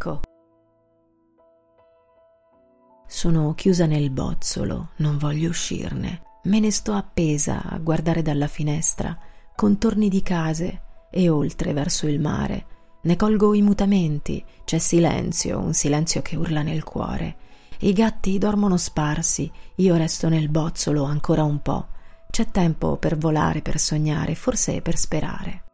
ecco. Sono chiusa nel bozzolo, non voglio uscirne. Me ne sto appesa a guardare dalla finestra, contorni di case e oltre verso il mare. Ne colgo i mutamenti, c'è silenzio, un silenzio che urla nel cuore. I gatti dormono sparsi, io resto nel bozzolo ancora un po'. C'è tempo per volare, per sognare, forse per sperare.